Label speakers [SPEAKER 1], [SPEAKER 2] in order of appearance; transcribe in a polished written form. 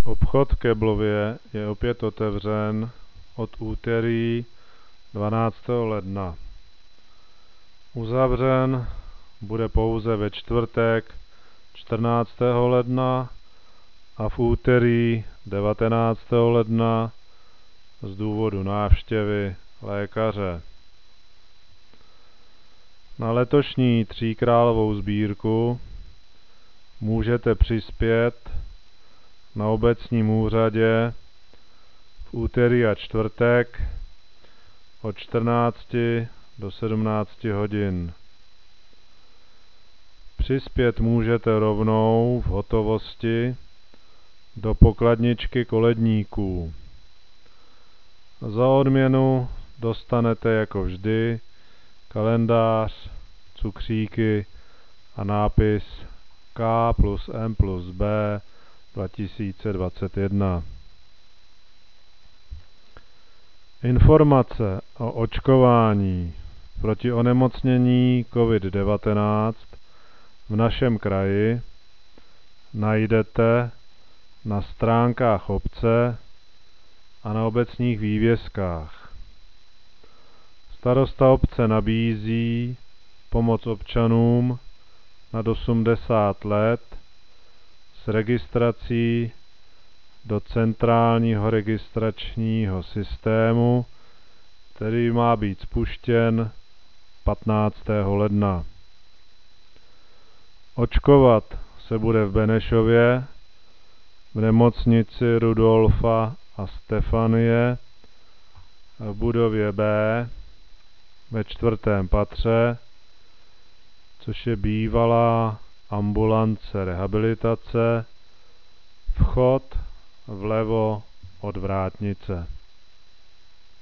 [SPEAKER 1] Obchod v Keblově je opět otevřen od úterý 12. ledna. Uzavřen bude pouze ve čtvrtek 14. ledna a v úterý 19. ledna z důvodu návštěvy lékaře. Na letošní tříkrálovou sbírku můžete přispět na obecním úřadě v úterý a čtvrtek od 14 do 17 hodin. Přispět můžete rovnou v hotovosti do pokladničky koledníků. Za odměnu dostanete jako vždy kalendář, cukříky a nápis K+M+B 2021. Informace o očkování proti onemocnění COVID-19 v našem kraji najdete na stránkách obce a na obecních vývězkách. Starosta obce nabízí pomoc občanům nad 80 let s registrací do centrálního registračního systému, který má být spuštěn 15. ledna. Očkovat se bude v Benešově, v nemocnici Rudolfa a Stefanie, v budově B ve 4. patře, což je bývalá ambulance rehabilitace, vchod vlevo od vrátnice.